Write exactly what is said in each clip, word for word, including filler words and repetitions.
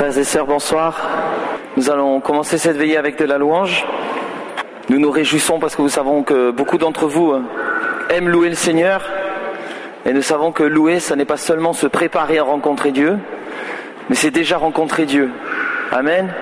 Frères et sœurs, bonsoir. Nous allons commencer cette veillée avec de la louange. Nous nous réjouissons parce que nous savons que beaucoup d'entre vous aiment louer le Seigneur. Et nous savons que louer, ça n'est pas seulement se préparer à rencontrer Dieu, mais c'est déjà rencontrer Dieu. Amen.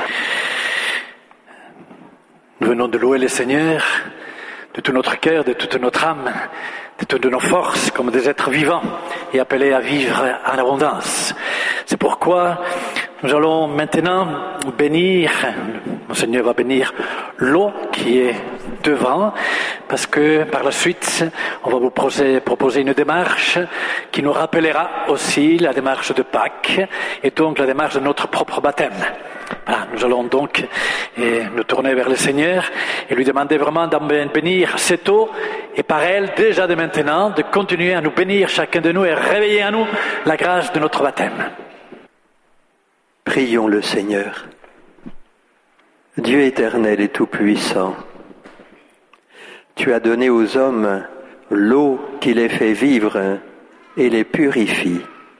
Nous venons de louer le Seigneur de tout notre cœur, de toute notre âme, de toutes nos forces, comme des êtres vivants et appelés à vivre en abondance. C'est pourquoi nous allons maintenant bénir, le Seigneur va bénir l'eau qui est devant, parce que par la suite, on va vous proposer, proposer une démarche qui nous rappellera aussi la démarche de Pâques et donc la démarche de notre propre baptême. Voilà, nous allons donc et, nous tourner vers le Seigneur et lui demander vraiment d'en bénir cette eau et par elle, déjà de maintenant, de continuer à nous bénir chacun de nous et réveiller en nous la grâce de notre baptême. Prions le Seigneur. Dieu éternel et tout-puissant, tu as donné aux hommes l'eau qui les fait vivre et les purifie.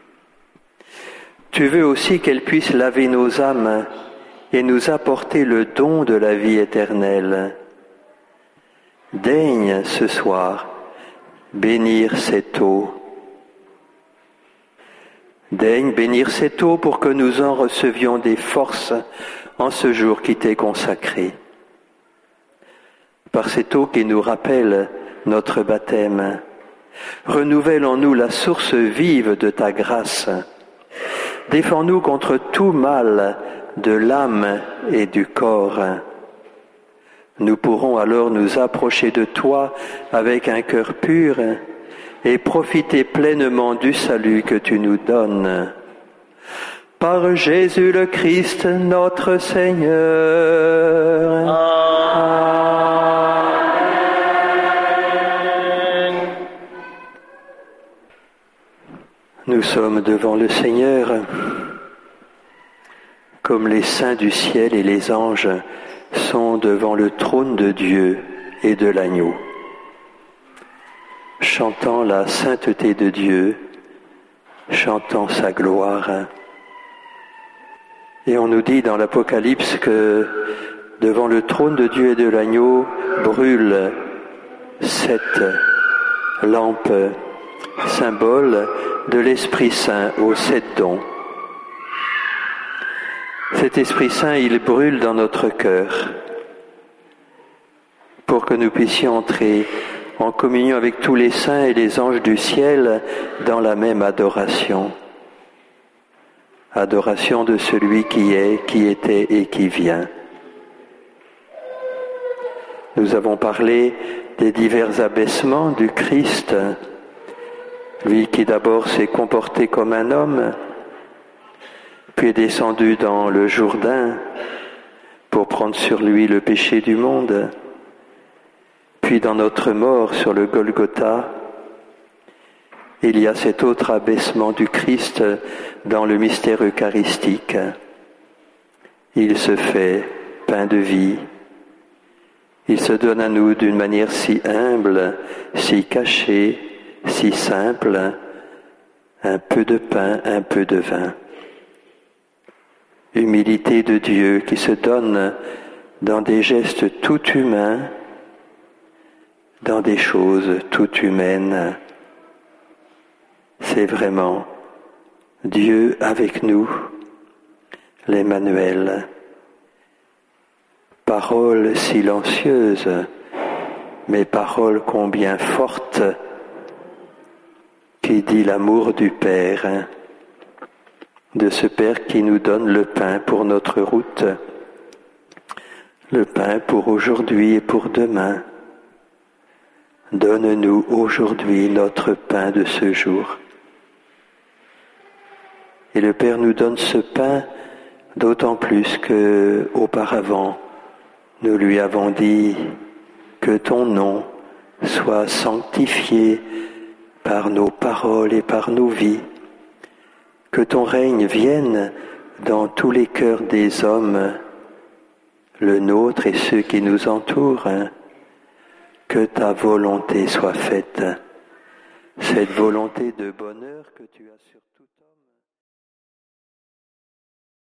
Tu veux aussi qu'elle puisse laver nos âmes et nous apporter le don de la vie éternelle. Daigne ce soir bénir cette eau. Daigne bénir cette eau pour que nous en recevions des forces en ce jour qui t'est consacré. Par cette eau qui nous rappelle notre baptême, renouvelle en nous la source vive de ta grâce. Défends-nous contre tout mal de l'âme et du corps. Nous pourrons alors nous approcher de toi avec un cœur pur et profiter pleinement du salut que tu nous donnes. Par Jésus le Christ, notre Seigneur. Amen. Nous sommes devant le Seigneur, comme les saints du ciel et les anges sont devant le trône de Dieu et de l'agneau, chantant la sainteté de Dieu, chantant sa gloire. Et on nous dit dans l'Apocalypse que devant le trône de Dieu et de l'agneau brûlent sept lampes, symbole de l'Esprit Saint aux sept dons. Cet Esprit Saint, il brûle dans notre cœur pour que nous puissions entrer en communion avec tous les saints et les anges du ciel dans la même adoration. Adoration de celui qui est, qui était et qui vient. Nous avons parlé des divers abaissements du Christ, lui qui d'abord s'est comporté comme un homme, puis est descendu dans le Jourdain pour prendre sur lui le péché du monde, puis dans notre mort sur le Golgotha, il y a cet autre abaissement du Christ dans le mystère eucharistique. Il se fait pain de vie. Il se donne à nous d'une manière si humble, si cachée, si simple, un peu de pain, un peu de vin. Humilité de Dieu qui se donne dans des gestes tout humains, dans des choses tout humaines. C'est vraiment Dieu avec nous, l'Emmanuel. Parole silencieuse, mais parole combien forte, qui dit l'amour du Père, de ce Père qui nous donne le pain pour notre route, le pain pour aujourd'hui et pour demain. Donne-nous aujourd'hui notre pain de ce jour. Et le Père nous donne ce pain d'autant plus que, auparavant, nous lui avons dit que ton nom soit sanctifié par nos paroles et par nos vies, que ton règne vienne dans tous les cœurs des hommes, le nôtre et ceux qui nous entourent, que ta volonté soit faite, cette volonté de bonheur que tu as